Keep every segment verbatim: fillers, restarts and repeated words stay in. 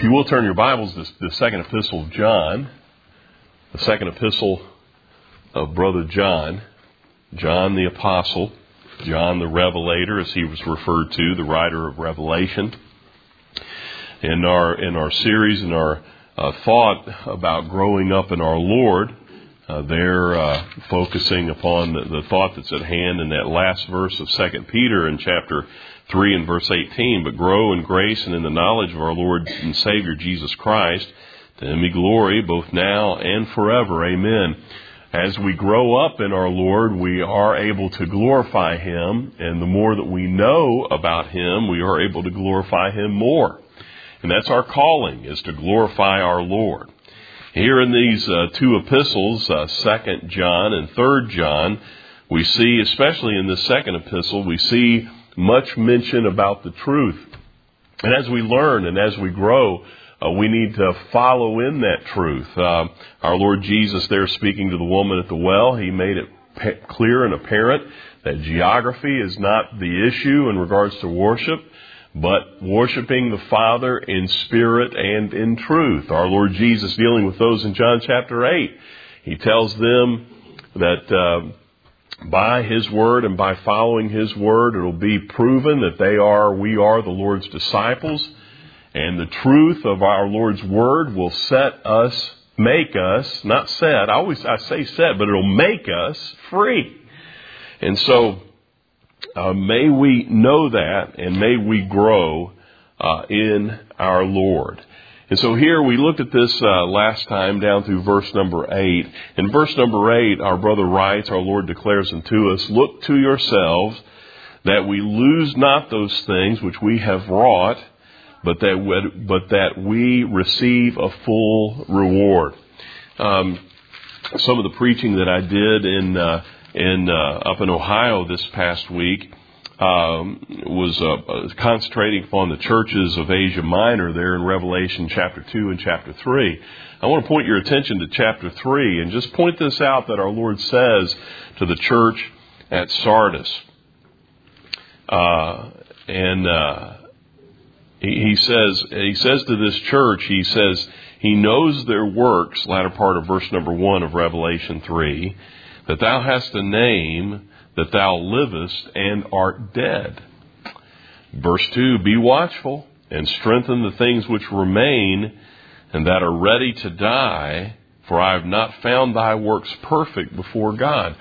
If you will turn your Bibles to the second epistle of John, the second epistle of Brother John, John the Apostle, John the Revelator, as he was referred to, the writer of Revelation. In our in our series, in our uh, thought about growing up in our Lord, uh, they're uh, focusing upon the, the thought that's at hand in that last verse of Second Peter in chapter three and verse eighteen. But grow in grace and in the knowledge of our Lord and Savior Jesus Christ. To Him be glory both now and forever. Amen. As we grow up in our Lord, we are able to glorify Him, and the more that we know about Him, we are able to glorify Him more. And that's our calling, is to glorify our Lord. Here in these uh, two epistles, uh, Second John and Third John, we see, especially in this second epistle, we see much mention about the truth. And as we learn and as we grow, uh, we need to follow in that truth. Uh, our Lord Jesus there speaking to the woman at the well, He made it pa- clear and apparent that geography is not the issue in regards to worship, but worshiping the Father in spirit and in truth. Our Lord Jesus, dealing with those in John chapter eight, He tells them that uh, by His word and by following His word, it will be proven that they are, we are the Lord's disciples. And the truth of our Lord's word will set us, make us, not set, I always I say set, but it'll make us free. And so, Uh, may we know that, and may we grow uh, in our Lord. And so here we looked at this uh, last time down through verse number eight. In verse number eight, our brother writes, our Lord declares unto us, "Look to yourselves that we lose not those things which we have wrought, but that we, but that we receive a full reward." Um, some of the preaching that I did in uh, in uh, up in Ohio this past week um, was uh, concentrating upon the churches of Asia Minor there in Revelation chapter two and chapter three. I want to point your attention to chapter three and just point this out that our Lord says to the church at Sardis. Uh, and uh, he, he says he says to this church, he says He knows their works, latter part of verse number one of Revelation three, that thou hast a name, that thou livest and art dead. Verse two, be watchful and strengthen the things which remain and that are ready to die, for I have not found thy works perfect before God.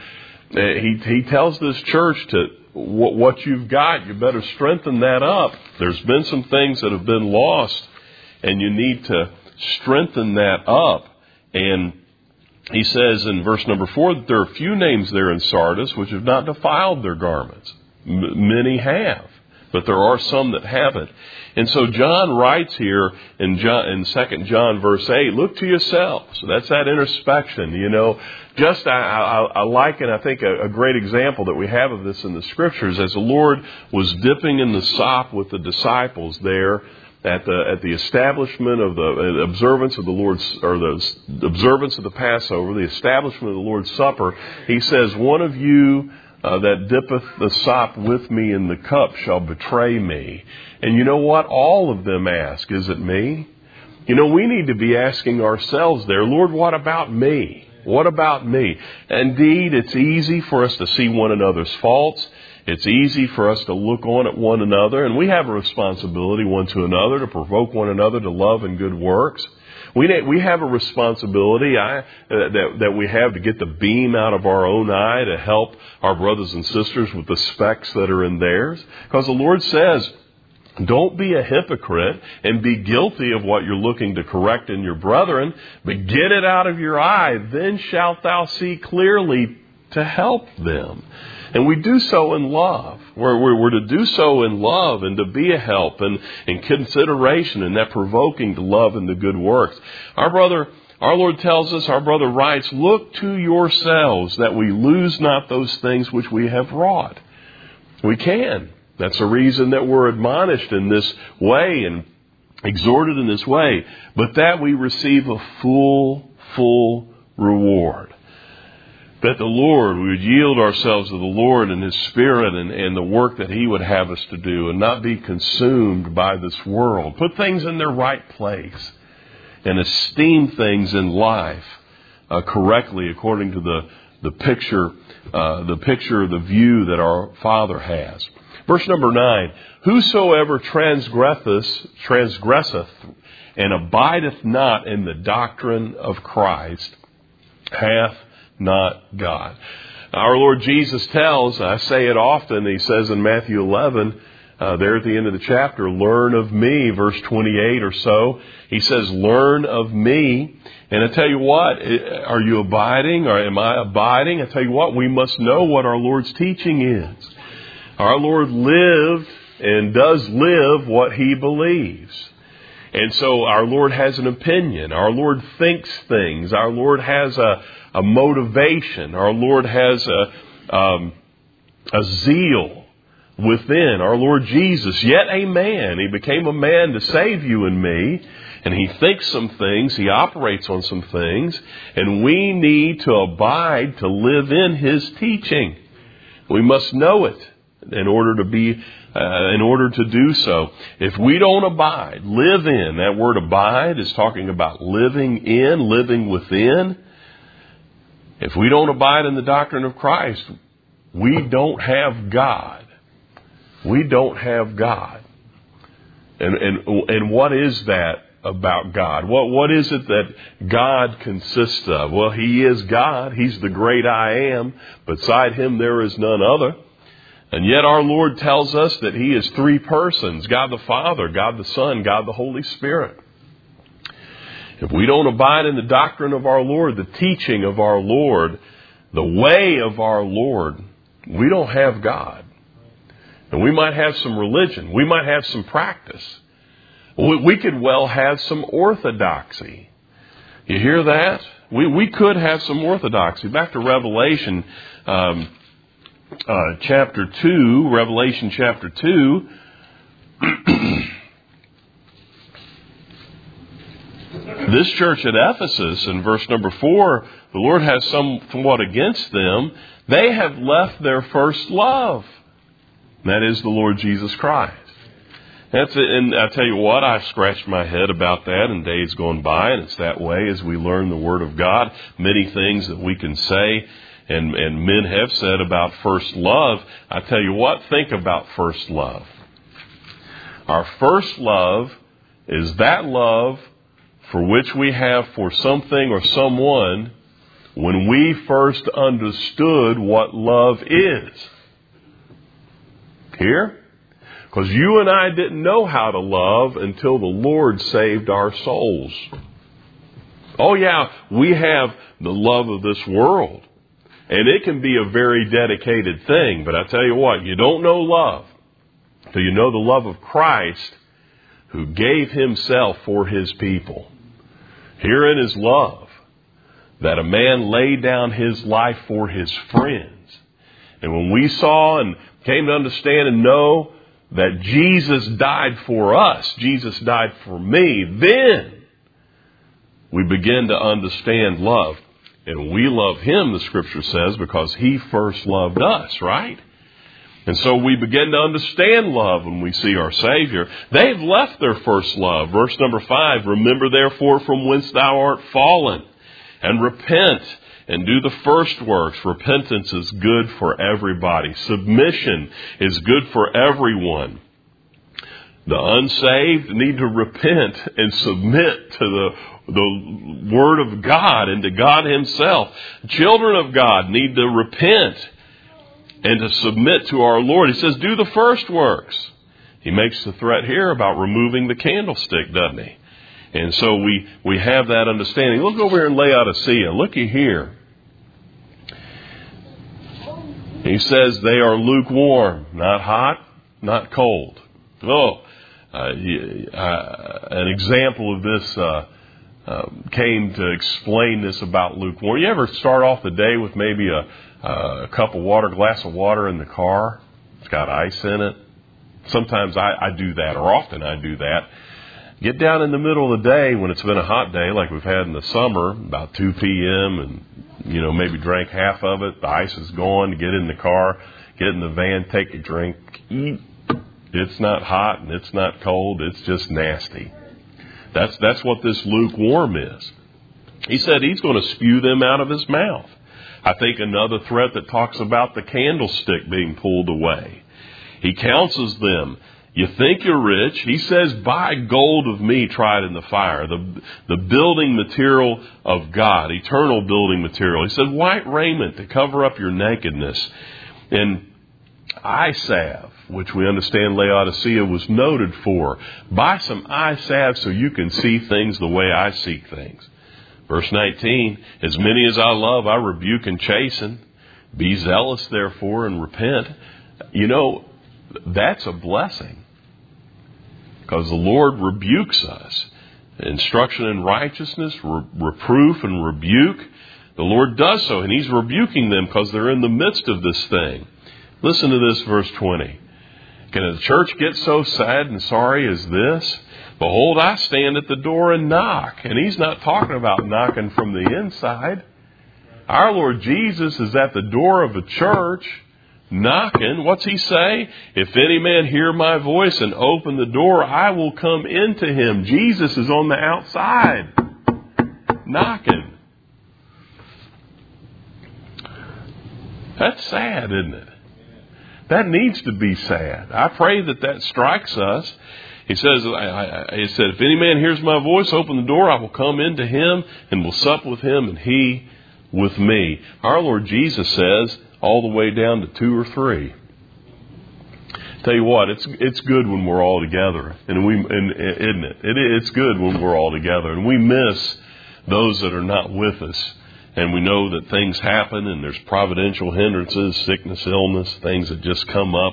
He, he tells this church to what you've got, you better strengthen that up. There's been some things that have been lost, and you need to strengthen that up. And he says in verse number four that there are few names there in Sardis which have not defiled their garments. M- many have, but there are some that haven't. And so John writes here in John, in Second John verse eight, look to yourselves. So that's that introspection. You know, just I, I, I like, and I think a, a great example that we have of this in the Scriptures, as the Lord was dipping in the sop with the disciples there, At the at the establishment of the observance of the Lord's, or the observance of the Passover, the establishment of the Lord's Supper, He says, "One of you uh, that dippeth the sop with me in the cup shall betray me." And you know what? All of them ask, "Is it me?" You know, we need to be asking ourselves there, "Lord, what about me? What about me?" Indeed, it's easy for us to see one another's faults. It's easy for us to look on at one another, and we have a responsibility one to another to provoke one another to love and good works. We we have a responsibility I, that that we have to get the beam out of our own eye to help our brothers and sisters with the specks that are in theirs. Because the Lord says, don't be a hypocrite and be guilty of what you're looking to correct in your brethren, but get it out of your eye. Then shalt thou see clearly to help them. And we do so in love. We're, we're, we're to do so in love and to be a help and, and consideration and that provoking to love and the good works. Our brother, our Lord tells us, our brother writes, look to yourselves that we lose not those things which we have wrought. We can. That's the reason that we're admonished in this way and exhorted in this way, but that we receive a full, full reward. that the Lord, we would yield ourselves to the Lord and His Spirit and, and the work that He would have us to do and not be consumed by this world. Put things in their right place and esteem things in life uh, correctly according to the, the picture, uh, the picture, the view that our Father has. Verse number nine, whosoever transgresseth, transgresseth and abideth not in the doctrine of Christ hath not God. Our Lord Jesus tells, I say it often, He says in Matthew eleven, uh, there at the end of the chapter, learn of me, verse twenty-eight or so. He says, learn of me. And I tell you what, are you abiding or am I abiding? I tell you what, we must know what our Lord's teaching is. Our Lord lived and does live what He believes. And so our Lord has an opinion. Our Lord thinks things. Our Lord has a, a motivation. Our Lord has a, um, a zeal within. Our Lord Jesus, yet a man. He became a man to save you and me. And He thinks some things. He operates on some things. And we need to abide to live in His teaching. We must know it in order to be, uh, in order to do so. If we don't abide, live in, that word abide is talking about living in, living within. If we don't abide in the doctrine of Christ, we don't have God. We don't have God. And, and, and what is that about God? What, what is it that God consists of? Well, He is God. He's the great I am. Beside Him, there is none other. And yet our Lord tells us that He is three persons, God the Father, God the Son, God the Holy Spirit. If we don't abide in the doctrine of our Lord, the teaching of our Lord, the way of our Lord, we don't have God. And we might have some religion. We might have some practice. We, we could well have some orthodoxy. You hear that? We, we could have some orthodoxy. Back to Revelation um Uh, chapter two, Revelation chapter two. This church at Ephesus, in verse number four, the Lord has somewhat against them. They have left their first love. That is the Lord Jesus Christ. That's it. And I tell you what, I've scratched my head about that in days gone by, and it's that way as we learn the Word of God. Many things that we can say And, and men have said about first love. I tell you what, think about first love. Our first love is that love for which we have for something or someone when we first understood what love is. Here? Because you and I didn't know how to love until the Lord saved our souls. Oh yeah, we have the love of this world. And it can be a very dedicated thing. But I tell you what, you don't know love till you know the love of Christ who gave Himself for His people. Herein is love, that a man laid down his life for his friends. And when we saw and came to understand and know that Jesus died for us, Jesus died for me, then we begin to understand love. And we love Him, the Scripture says, because He first loved us, right? And so we begin to understand love when we see our Savior. They've left their first love. Verse number five, remember therefore from whence thou art fallen, and repent, and do the first works. Repentance is good for everybody. Submission is good for everyone. The unsaved need to repent and submit to the the Word of God and to God Himself. Children of God need to repent and to submit to our Lord. He says, do the first works. He makes the threat here about removing the candlestick, doesn't He? And so we, we have that understanding. Look over here in Laodicea. Looky here. He says they are lukewarm, not hot, not cold. Oh, uh, uh, an example of this uh, uh, came to explain this about lukewarm. You ever start off the day with maybe a, a cup of water, glass of water in the car? It's got ice in it. Sometimes I, I do that, or often I do that. Get down in the middle of the day when it's been a hot day like we've had in the summer, about two p.m. and you know, maybe drank half of it. The ice is gone. Get in the car, get in the van, take a drink, eat. It's not hot and it's not cold. It's just nasty. That's, that's what this lukewarm is. He said he's going to spew them out of his mouth. I think another threat that talks about the candlestick being pulled away. He counsels them. You think you're rich. He says, buy gold of me tried in the fire. The, the building material of God, eternal building material. He said, white raiment to cover up your nakedness. And eye salve, which we understand Laodicea was noted for. Buy some eye salve so you can see things the way I see things. Verse nineteen, as many as I love, I rebuke and chasten. Be zealous, therefore, and repent. You know, that's a blessing. Because the Lord rebukes us. Instruction in righteousness, re- reproof and rebuke. The Lord does so, and He's rebuking them because they're in the midst of this thing. Listen to this, verse twenty. Can the church get so sad and sorry as this? Behold, I stand at the door and knock. And He's not talking about knocking from the inside. Our Lord Jesus is at the door of a church knocking. What's He say? If any man hear my voice and open the door, I will come into him. Jesus is on the outside knocking. That's sad, isn't it? That needs to be sad. I pray that that strikes us. He says, I, I, he said, if any man hears my voice, open the door, I will come into him and will sup with him and he with me. Our Lord Jesus says all the way down to two or three. Tell you what, it's it's good when we're all together, and we, and isn't it? it? It's good when we're all together, and we miss those that are not with us. And we know that things happen, and there's providential hindrances, sickness, illness, things that just come up.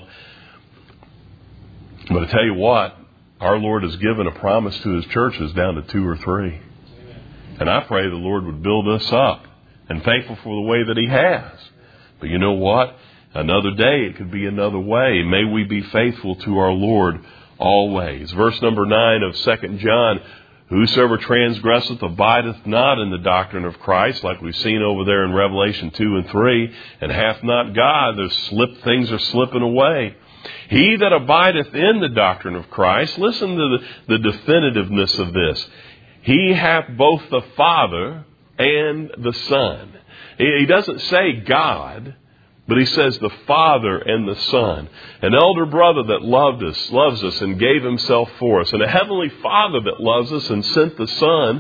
But I tell you what, our Lord has given a promise to His churches down to two or three. And I pray the Lord would build us up, and thankful for the way that He has. But you know what? Another day it could be another way. May we be faithful to our Lord always. Verse number nine of Second John, whosoever transgresseth abideth not in the doctrine of Christ, like we've seen over there in Revelation two and three, and hath not God. Those slip, things are slipping away. He that abideth in the doctrine of Christ, listen to the, the definitiveness of this. He hath both the Father and the Son. He doesn't say God, but He says the Father and the Son. An elder brother that loved us, loves us and gave Himself for us. And a heavenly Father that loves us and sent the Son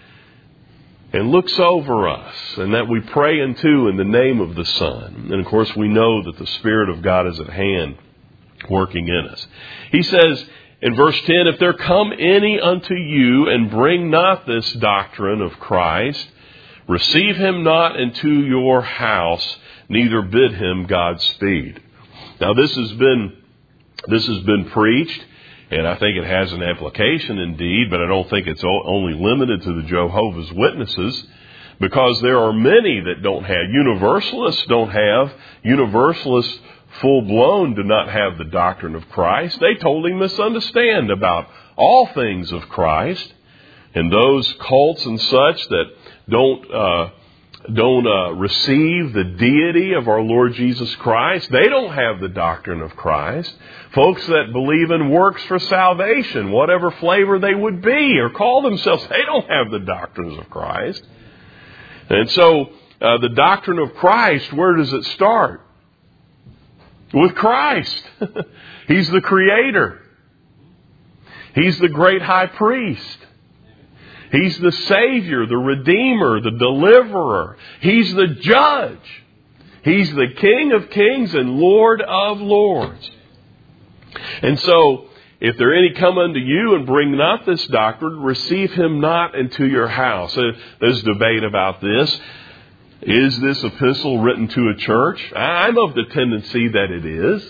and looks over us. And that we pray into in the name of the Son. And of course we know that the Spirit of God is at hand working in us. He says in verse ten, if there come any unto you and bring not this doctrine of Christ, receive him not into your house, neither bid him Godspeed. Now this has been, this has been preached, and I think it has an application indeed, but I don't think it's only limited to the Jehovah's Witnesses, because there are many that don't have, universalists don't have, universalists full-blown do not have the doctrine of Christ. They totally misunderstand about all things of Christ. And those cults and such that don't uh, don't uh, receive the deity of our Lord Jesus Christ, they don't have the doctrine of Christ. Folks that believe in works for salvation, whatever flavor they would be or call themselves, they don't have the doctrines of Christ. And so uh, the doctrine of Christ, where does it start? With Christ. He's the Creator. He's the great high priest. He's the Savior, the Redeemer, the Deliverer. He's the Judge. He's the King of kings and Lord of lords. And so, if there any come unto you and bring not this doctrine, receive him not into your house. There's debate about this. Is this epistle written to a church? I'm of the tendency that it is.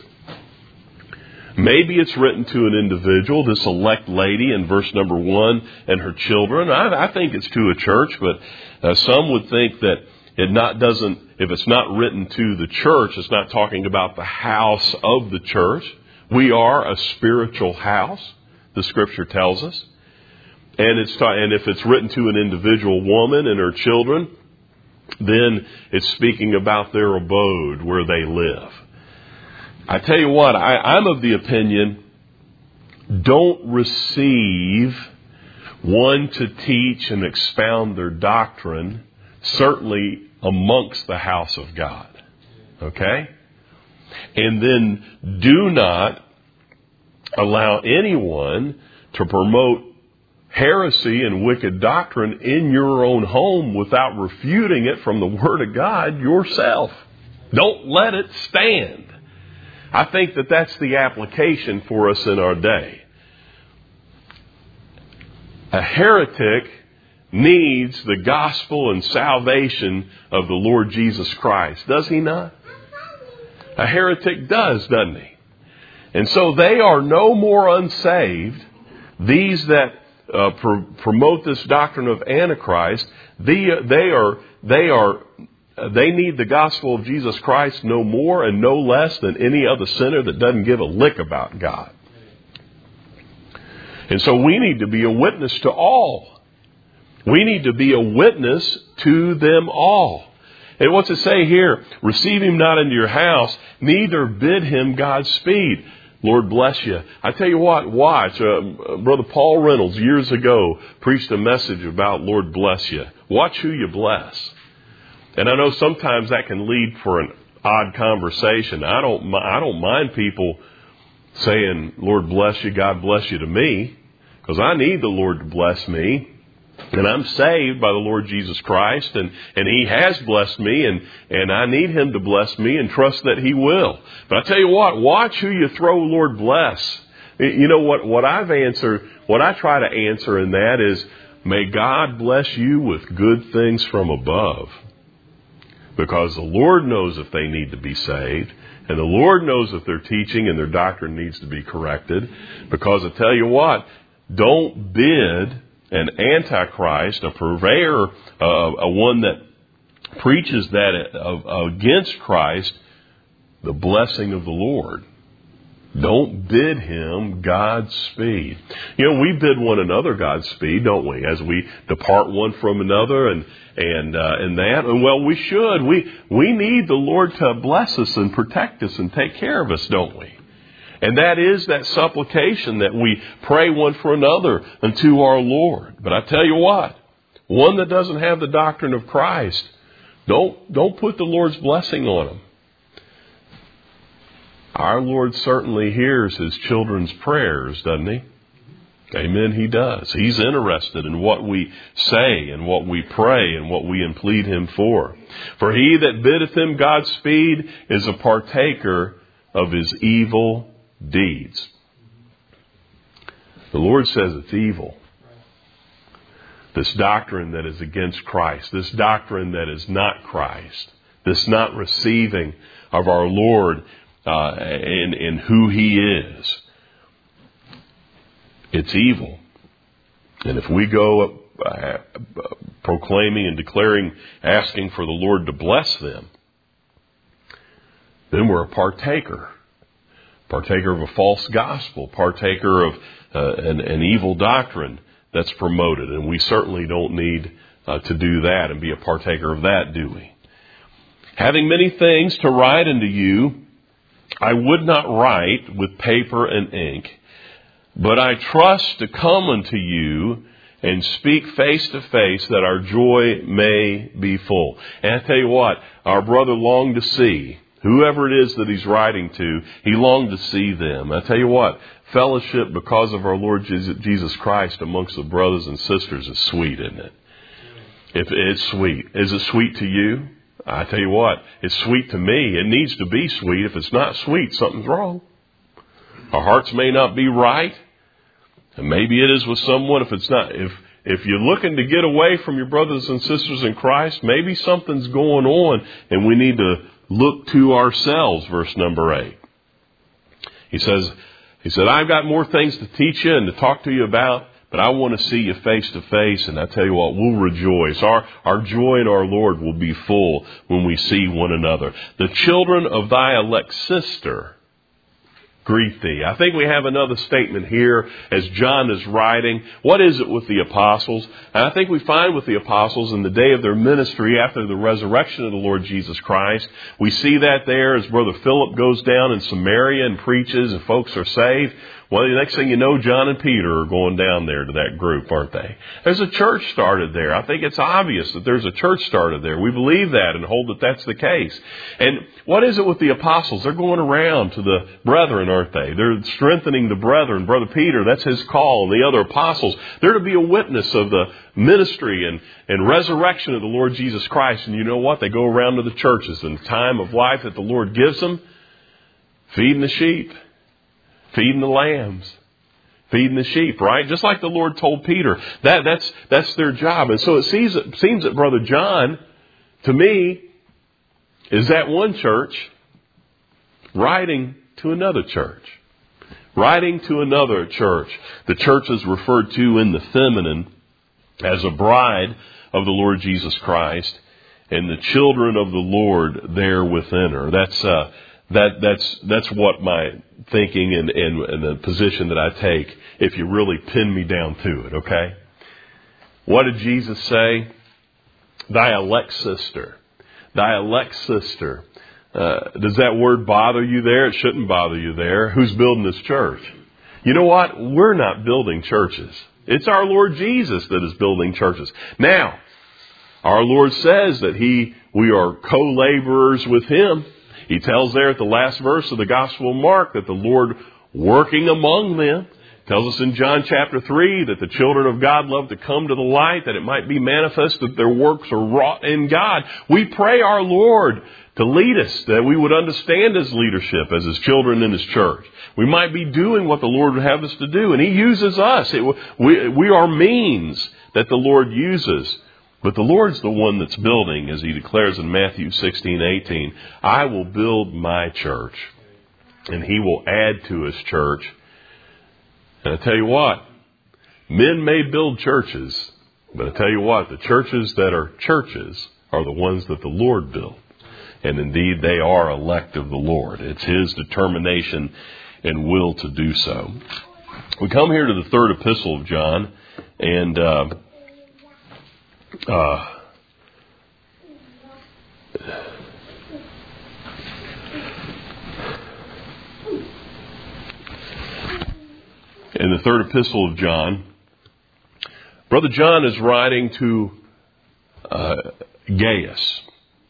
Maybe it's written to an individual, this elect lady in verse number one and her children. I, I think it's to a church, but uh, some would think that it not doesn't. If it's not written to the church, it's not talking about the house of the church. We are a spiritual house, the Scripture tells us, and it's ta- and if it's written to an individual woman and her children, then it's speaking about their abode, where they live. I tell you what, I, I'm of the opinion, don't receive one to teach and expound their doctrine, certainly amongst the house of God. Okay? And then do not allow anyone to promote heresy and wicked doctrine in your own home without refuting it from the Word of God yourself. Don't let it stand. I think that that's the application for us in our day. A heretic needs the gospel and salvation of the Lord Jesus Christ, does he not? A heretic does, doesn't he? And so they are no more unsaved. These that uh, pr- promote this doctrine of Antichrist, they, they are they are they need the gospel of Jesus Christ no more and no less than any other sinner that doesn't give a lick about God. And so we need to be a witness to all. We need to be a witness to them all. And what's it say here? Receive him not into your house, neither bid him Godspeed. Lord bless you. I tell you what, watch. Uh, Brother Paul Reynolds years ago preached a message about Lord bless you. Watch who you bless. And I know sometimes that can lead for an odd conversation. I don't, I don't mind people saying, Lord bless you, God bless you to me, because I need the Lord to bless me. And I'm saved by the Lord Jesus Christ, and, and He has blessed me, and, and I need Him to bless me and trust that He will. But I tell you what, watch who you throw Lord bless. You know what, what I've answered, what I try to answer in that is, may God bless you with good things from above. Because the Lord knows if they need to be saved, and the Lord knows if their teaching and their doctrine needs to be corrected. Because I tell you what, don't bid an antichrist, a purveyor, uh, a one that preaches that uh, against Christ, the blessing of the Lord. Don't bid him Godspeed. You know, we bid one another Godspeed, don't we? As we depart one from another, and and uh, and that. And well, we should. We we need the Lord to bless us and protect us and take care of us, don't we? And that is that supplication that we pray one for another unto our Lord. But I tell you what, one that doesn't have the doctrine of Christ, don't don't put the Lord's blessing on them. Our Lord certainly hears His children's prayers, doesn't He? Amen, He does. He's interested in what we say and what we pray and what we implead Him for. For he that biddeth him Godspeed is a partaker of his evil deeds. The Lord says it's evil. This doctrine that is against Christ, this doctrine that is not Christ, this not receiving of our Lord uh, in, in who He is, it's evil. And if we go uh, proclaiming and declaring, asking for the Lord to bless them, then we're a partaker. Partaker of a false gospel, partaker of uh, an, an evil doctrine that's promoted. And we certainly don't need uh, to do that and be a partaker of that, do we? Having many things to write unto you, I would not write with paper and ink, but I trust to come unto you and speak face to face, that our joy may be full. And I tell you what, our brother longed to see whoever it is that he's writing to, he longed to see them. I tell you what, fellowship because of our Lord Jesus Christ amongst the brothers and sisters is sweet, isn't it? If it's sweet. Is it sweet to you? I tell you what, it's sweet to me. It needs to be sweet. If it's not sweet, something's wrong. Our hearts may not be right. And maybe it is with someone. If it's not, if if you're looking to get away from your brothers and sisters in Christ, maybe something's going on and we need to look to ourselves, verse number eight. He says, he said, I've got more things to teach you and to talk to you about, but I want to see you face to face. And I tell you what, we'll rejoice. Our, our joy in our Lord will be full when we see one another. The children of thy elect sister, greet thee. I think we have another statement here as John is writing. What is it with the apostles? And I think we find with the apostles in the day of their ministry after the resurrection of the Lord Jesus Christ, we see that there as Brother Philip goes down in Samaria and preaches and folks are saved. Well, the next thing you know, John and Peter are going down there to that group, aren't they? There's a church started there. I think it's obvious that there's a church started there. We believe that and hold that that's the case. And what is it with the apostles? They're going around to the brethren, aren't they? They're strengthening the brethren. Brother Peter, that's his call. And the other apostles, they're to be a witness of the ministry and, and resurrection of the Lord Jesus Christ. And you know what? They go around to the churches in the time of life that the Lord gives them, feeding the sheep. Feeding the lambs, feeding the sheep, right? Just like the Lord told Peter, that that's that's their job. And so it seems, it seems that Brother John, to me, is that one church writing to another church. Writing to another church. The church is referred to in the feminine as a bride of the Lord Jesus Christ, and the children of the Lord there within her. That's uh, that that's that's what my thinking and, and, and the position that I take if you really pin me down to it, okay? What did Jesus say? Thy elect sister. Thy elect sister. Uh, does that word bother you there? It shouldn't bother you there. Who's building this church? You know what? We're not building churches. It's our Lord Jesus that is building churches. Now, our Lord says that He, we are co-laborers with Him. He tells there at the last verse of the Gospel of Mark that the Lord working among them tells us in John chapter three that the children of God love to come to the light, that it might be manifest that their works are wrought in God. We pray our Lord to lead us, that we would understand His leadership as His children in His church. We might be doing what the Lord would have us to do, and He uses us. It, we, we are means that the Lord uses. But the Lord's the one that's building, as He declares in Matthew sixteen eighteen, I will build my church, and He will add to His church. And I tell you what, men may build churches, but I tell you what, the churches that are churches are the ones that the Lord built. And indeed, they are elect of the Lord. It's His determination and will to do so. We come here to the third epistle of John, and uh, uh, in the third epistle of John, Brother John is writing to uh, Gaius,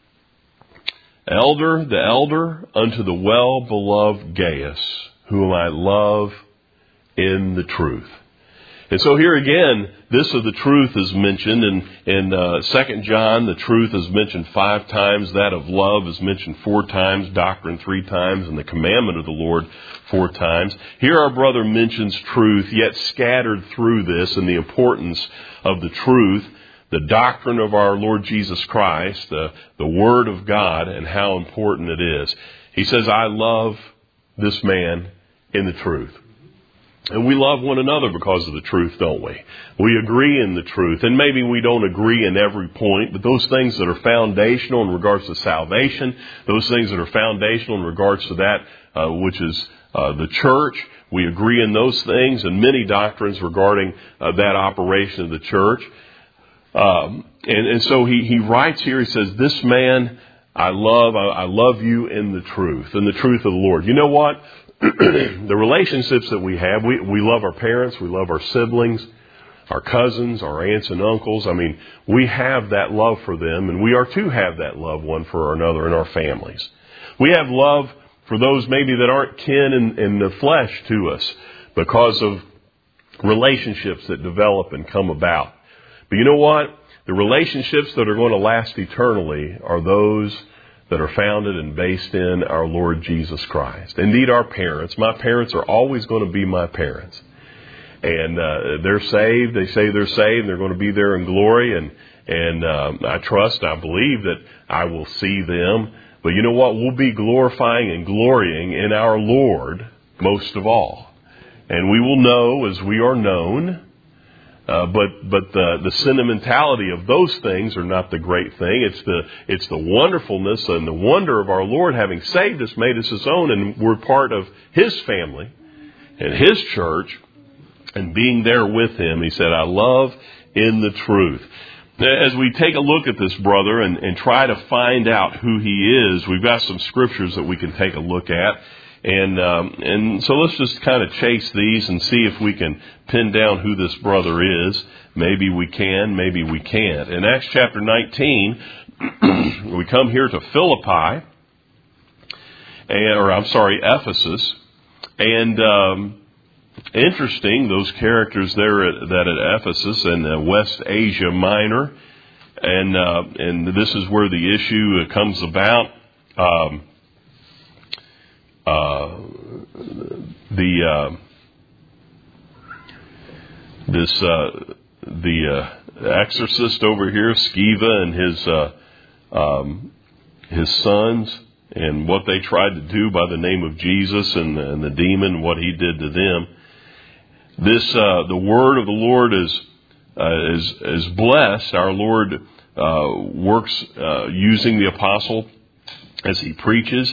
elder, the elder unto the well-beloved Gaius, whom I love in the truth. And so here again, this of the truth is mentioned. In, in uh, Second John, the truth is mentioned five times. That of love is mentioned four times. Doctrine three times. And the commandment of the Lord four times. Here our brother mentions truth, yet scattered through this and the importance of the truth, the doctrine of our Lord Jesus Christ, the, the Word of God, and how important it is. He says, I love this man in the truth. And we love one another because of the truth, don't we? We agree in the truth. And maybe we don't agree in every point, but those things that are foundational in regards to salvation, those things that are foundational in regards to that uh, which is uh, the church, we agree in those things and many doctrines regarding uh, that operation of the church. Um, and, and so he, he writes here, he says, this man I love, I, I love you in the truth, in the truth of the Lord. You know what? The relationships that we have, we, we love our parents, we love our siblings, our cousins, our aunts and uncles. I mean, we have that love for them, and we are to have that love one for another in our families. We have love for those maybe that aren't kin in, in the flesh to us because of relationships that develop and come about. But you know what? The relationships that are going to last eternally are those that are founded and based in our Lord Jesus Christ. Indeed, our parents. My parents are always going to be my parents. And uh, they're saved. They say they're saved. They're going to be there in glory. And, and um, I trust, I believe that I will see them. But you know what? We'll be glorifying and glorying in our Lord most of all. And we will know as we are known Uh, but but the the sentimentality of those things are not the great thing. It's the it's the wonderfulness and the wonder of our Lord having saved us, made us His own, and we're part of His family and His church, and being there with Him. He said, "I love in the truth." As we take a look at this brother and, and try to find out who he is, we've got some scriptures that we can take a look at. And um, and so let's just kind of chase these and see if we can pin down who this brother is. Maybe we can, maybe we can't. In Acts chapter nineteen, we come here to Philippi, and, or I'm sorry, Ephesus. And um, interesting, those characters there at, that at Ephesus and uh, West Asia Minor. And, uh, and this is where the issue comes about. Um, Uh, the uh, this uh, the uh, exorcist over here, Sceva, and his uh, um, his sons, and what they tried to do by the name of Jesus, and, and the demon, what he did to them. This uh, the word of the Lord is uh, is is blessed. Our Lord uh, works uh, using the apostle as he preaches,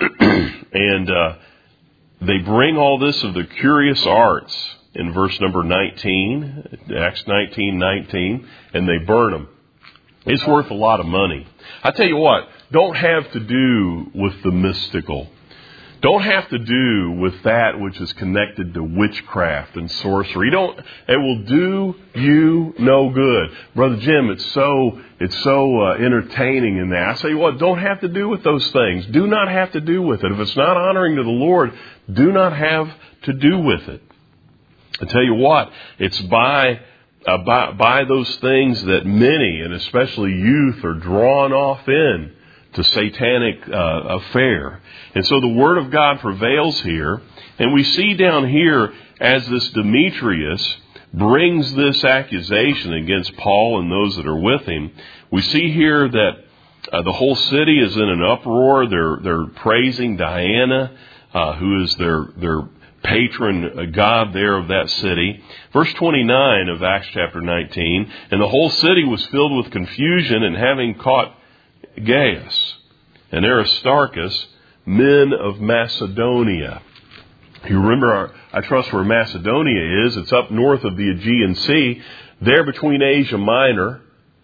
and uh, they bring all this of the curious arts in verse number nineteen, Acts nineteen nineteen, and they burn them. It's worth a lot of money. I tell you what, don't have to do with the mystical. Don't have to do with that which is connected to witchcraft and sorcery. Don't. It will do you no good, Brother Jim. It's so it's so uh, entertaining in that. I say, what? Don't have to do with those things. Do not have to do with it. If it's not honoring to the Lord, do not have to do with it. I tell you what. It's by uh, by by those things that many, and especially youth, are drawn off in to satanic uh, affair. And so the Word of God prevails here. And we see down here, as this Demetrius brings this accusation against Paul and those that are with him, we see here that uh, the whole city is in an uproar. They're they're praising Diana, uh, who is their their patron god there of that city. Verse twenty-nine of Acts chapter nineteen, and the whole city was filled with confusion, and having caught Gaius and Aristarchus, men of Macedonia. You remember, our, I trust where Macedonia is. It's up north of the Aegean Sea, there between Asia Minor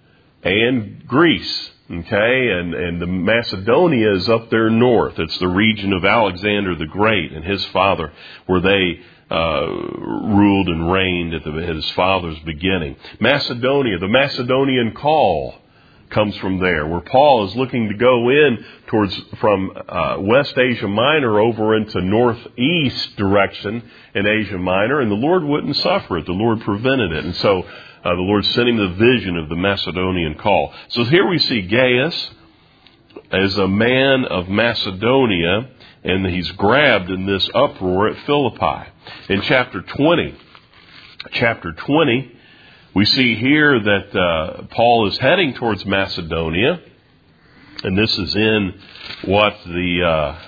and Greece. Okay, and, and the Macedonia is up there north. It's the region of Alexander the Great and his father, where they uh, ruled and reigned at, the, at his father's beginning. Macedonia, the Macedonian call comes from there, where Paul is looking to go in towards from uh, West Asia Minor over into northeast direction in Asia Minor, and the Lord wouldn't suffer it. The Lord prevented it. And so uh, the Lord sent him the vision of the Macedonian call. So here we see Gaius as a man of Macedonia, and he's grabbed in this uproar at Philippi. In chapter twenty, chapter twenty, we see here that uh, Paul is heading towards Macedonia, and this is in what the uh,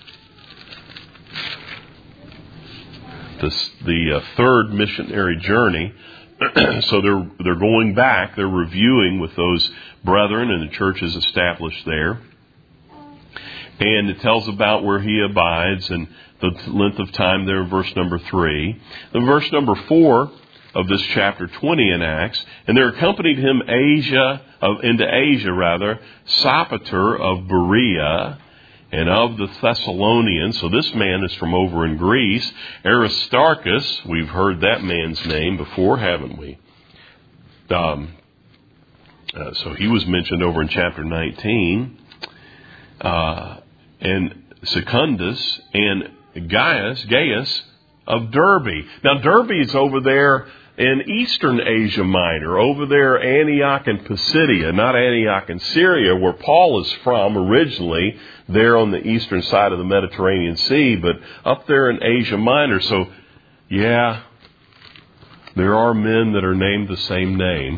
the, the uh, third missionary journey. So they're they're going back. They're reviewing with those brethren and the churches established there, and it tells about where he abides and the length of time there. In verse number three, in verse number four of this chapter twenty in Acts, and there accompanied him Asia, of, into Asia rather, Sopater of Berea, and of the Thessalonians. So this man is from over in Greece. Aristarchus, we've heard that man's name before, haven't we? Um, uh, so he was mentioned over in chapter nineteen. Uh, and Secundus and Gaius, Gaius of Derbe. Now Derbe is over there in eastern Asia Minor, over there Antioch and Pisidia, not Antioch and Syria, where Paul is from originally, there on the eastern side of the Mediterranean Sea, but up there in Asia Minor. So, yeah, there are men that are named the same name.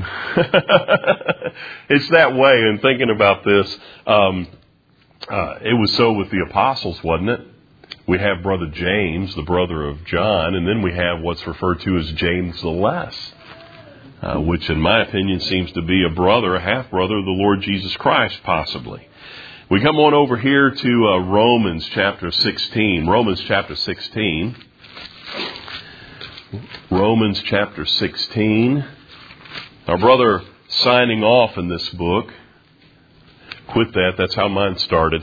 It's that way. And thinking about this, um, uh, it was so with the apostles, wasn't it? We have Brother James, the brother of John, and then we have what's referred to as James the Less. uh, which in my opinion seems to be a brother, a half-brother of the Lord Jesus Christ, possibly. We come on over here to uh, Romans chapter sixteen. Romans chapter sixteen. Romans chapter sixteen. Our brother signing off in this book. Quit that. That's how mine started.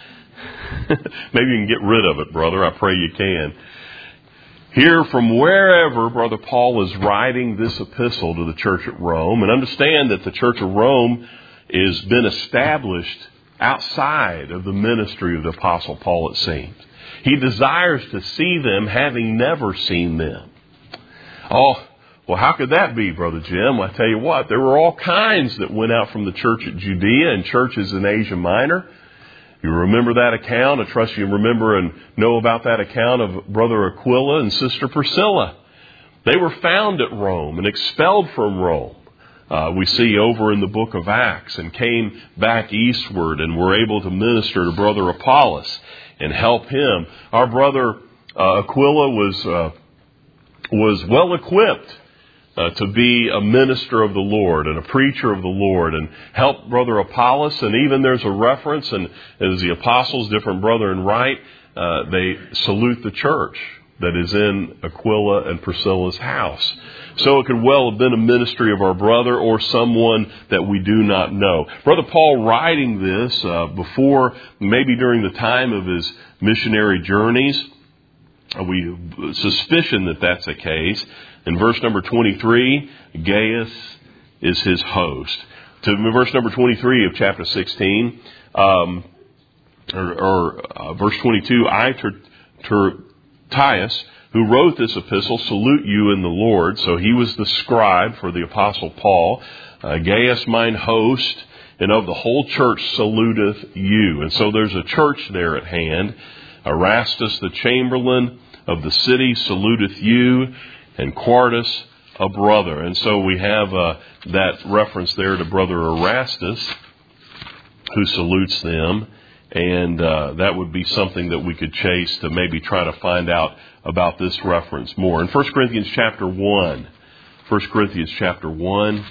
Maybe you can get rid of it, brother. I pray you can. Here, from wherever Brother Paul is writing this epistle to the church at Rome, and understand that the church of Rome has been established outside of the ministry of the Apostle Paul, it seems. He desires to see them having never seen them. Oh, well, how could that be, Brother Jim? Well, I tell you what, there were all kinds that went out from the church at Judea and churches in Asia Minor. You remember that account? I trust you remember and know about that account of Brother Aquila and Sister Priscilla. They were found at Rome and expelled from Rome. Uh, we see over in the book of Acts, and came back eastward and were able to minister to Brother Apollos and help him. Our brother uh, Aquila was uh, was well equipped uh, to be a minister of the Lord and a preacher of the Lord, and help Brother Apollos. And even there's a reference, and as the apostles, different brethren write, uh, they salute the church that is in Aquila and Priscilla's house. So it could well have been a ministry of our brother or someone that we do not know. Brother Paul writing this uh, before, maybe during the time of his missionary journeys. Uh, we suspicion that that's the case. In verse number twenty-three, Gaius is his host. To verse number twenty-three of chapter sixteen, um, or, or uh, verse twenty-two, I, Tertius, who wrote this epistle, salute you in the Lord. So he was the scribe for the Apostle Paul. Uh, Gaius, mine host, and of the whole church saluteth you. And so there's a church there at hand. Erastus, the chamberlain of the city, saluteth you, and Quartus, a brother. And so we have uh, that reference there to Brother Erastus, who salutes them. And uh, that would be something that we could chase to maybe try to find out about this reference more. In First Corinthians chapter one, First Corinthians chapter one,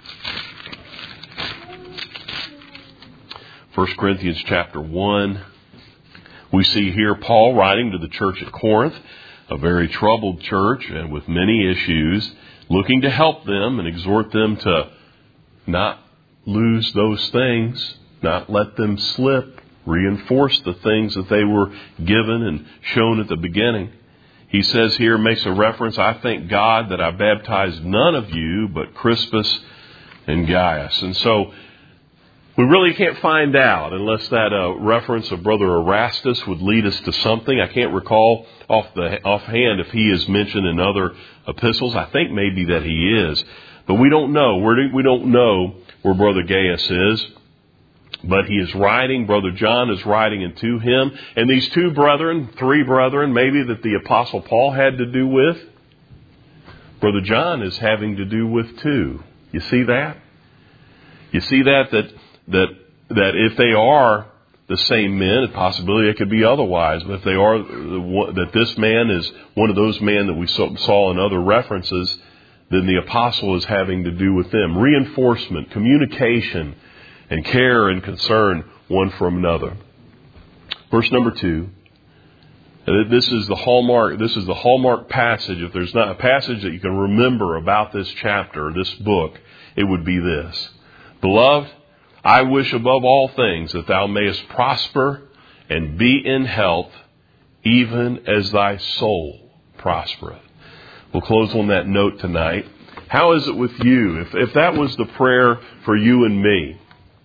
First Corinthians chapter one, we see here Paul writing to the church at Corinth, a very troubled church and with many issues, looking to help them and exhort them to not lose those things, not let them slip, reinforce the things that they were given and shown at the beginning. He says here, makes a reference, I thank God that I baptized none of you but Crispus and Gaius. And so we really can't find out unless that uh, reference of Brother Erastus would lead us to something. I can't recall off the offhand if he is mentioned in other epistles. I think maybe that he is. But we don't know. We're, we don't know where Brother Gaius is. But he is writing, Brother John is writing into him. And these two brethren, three brethren, maybe that the Apostle Paul had to do with, Brother John is having to do with too. You see that? You see that, that, that, that if they are the same men, a possibility it could be otherwise, but if they are, that this man is one of those men that we saw in other references, then the apostle is having to do with them. Reinforcement, communication, and care and concern one from another. Verse number two. This is the hallmark. This is the hallmark passage. If there's not a passage that you can remember about this chapter, this book, it would be this: Beloved, I wish above all things that thou mayest prosper and be in health, even as thy soul prospereth. We'll close on that note tonight. How is it with you? If, if that was the prayer for you and me,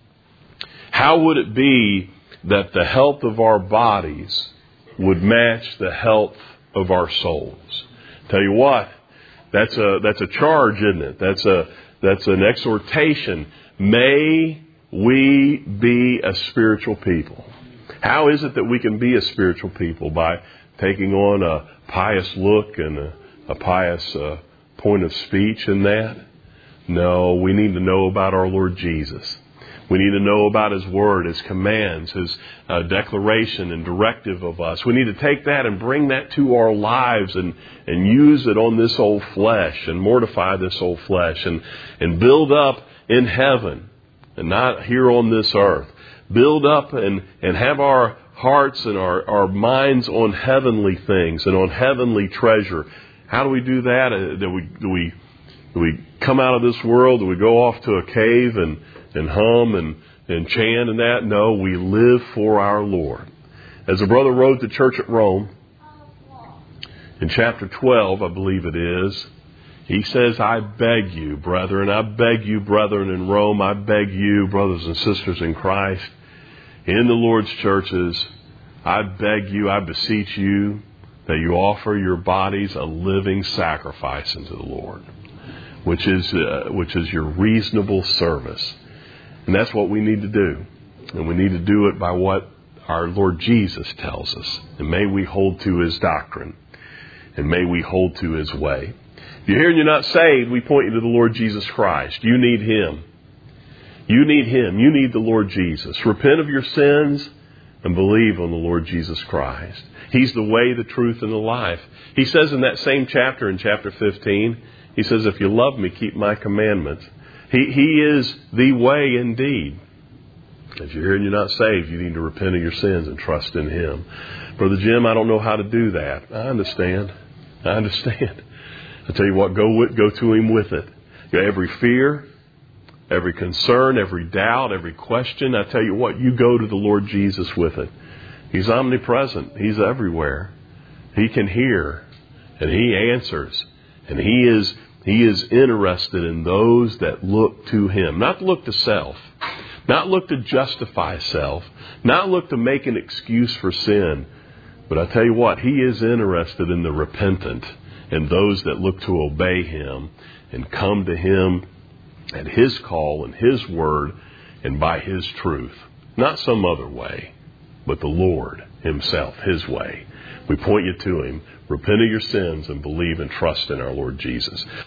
how would it be that the health of our bodies would match the health of our souls? Tell you what, that's a that's a charge, isn't it? That's a that's an exhortation. May we be a spiritual people. How is it that we can be a spiritual people? By taking on a pious look and a, a pious uh, point of speech in that? No, we need to know about our Lord Jesus. We need to know about His Word, His commands, His uh, declaration and directive of us. We need to take that and bring that to our lives and, and use it on this old flesh and mortify this old flesh and, and build up in heaven and not here on this earth. Build up and, and have our hearts and our, our minds on heavenly things and on heavenly treasure. How do we do that? Uh, do we, do we, do we come out of this world? Do we go off to a cave and and hum and, and chant and that? No, we live for our Lord. As a brother wrote the church at Rome, in chapter twelve, I believe it is, he says, I beg you, brethren, I beg you, brethren in Rome, I beg you, brothers and sisters in Christ, in the Lord's churches, I beg you, I beseech you, that you offer your bodies a living sacrifice unto the Lord, which is uh, which is your reasonable service. And that's what we need to do. And we need to do it by what our Lord Jesus tells us. And may we hold to His doctrine. And may we hold to His way. If you're here and you're not saved, we point you to the Lord Jesus Christ. You need Him. You need Him. You need the Lord Jesus. Repent of your sins and believe on the Lord Jesus Christ. He's the way, the truth, and the life. He says in that same chapter, in chapter fifteen, He says, if you love me, keep my commandments. He, he is the way indeed. If you're here and you're not saved, you need to repent of your sins and trust in Him. Brother Jim, I don't know how to do that. I understand. I understand. I tell you what, go with, go to Him with it. You know, every fear, every concern, every doubt, every question, I tell you what, you go to the Lord Jesus with it. He's omnipresent. He's everywhere. He can hear and He answers. And He is He is interested in those that look to Him. Not look to self. Not look to justify self. Not look to make an excuse for sin. But I tell you what, He is interested in the repentant and those that look to obey Him and come to Him at His call and His word and by His truth. Not some other way, but the Lord Himself, His way. We point you to Him. Repent of your sins and believe and trust in our Lord Jesus.